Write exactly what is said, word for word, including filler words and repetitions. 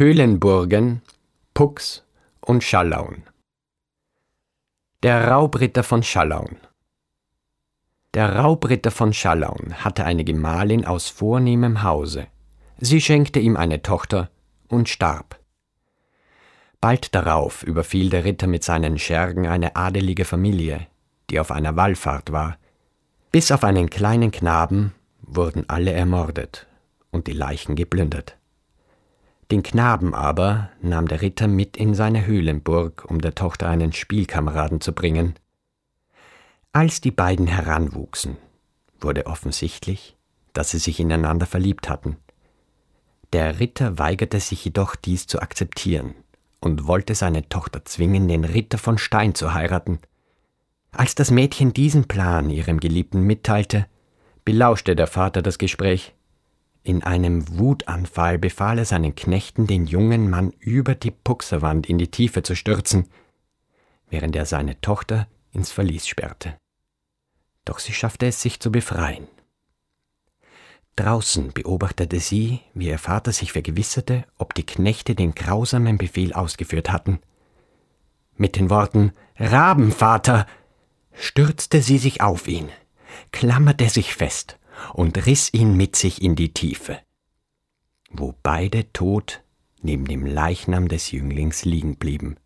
Höhlenburgen, Pux und Schallaun. Der Raubritter von Schallaun. Der Raubritter von Schallaun hatte eine Gemahlin aus vornehmem Hause. Sie schenkte ihm eine Tochter und starb. Bald darauf überfiel der Ritter mit seinen Schergen eine adelige Familie, die auf einer Wallfahrt war. Bis auf einen kleinen Knaben wurden alle ermordet und die Leichen geplündert. Den Knaben aber nahm der Ritter mit in seine Höhlenburg, um der Tochter einen Spielkameraden zu bringen. Als die beiden heranwuchsen, wurde offensichtlich, dass sie sich ineinander verliebt hatten. Der Ritter weigerte sich jedoch, dies zu akzeptieren und wollte seine Tochter zwingen, den Ritter von Stein zu heiraten. Als das Mädchen diesen Plan ihrem Geliebten mitteilte, belauschte der Vater das Gespräch. In einem Wutanfall befahl er seinen Knechten, den jungen Mann über die Puxerwand in die Tiefe zu stürzen, während er seine Tochter ins Verlies sperrte. Doch sie schaffte es, sich zu befreien. Draußen beobachtete sie, wie ihr Vater sich vergewisserte, ob die Knechte den grausamen Befehl ausgeführt hatten. Mit den Worten »Rabenvater« stürzte sie sich auf ihn, klammerte sich fest und riss ihn mit sich in die Tiefe, wo beide tot neben dem Leichnam des Jünglings liegen blieben.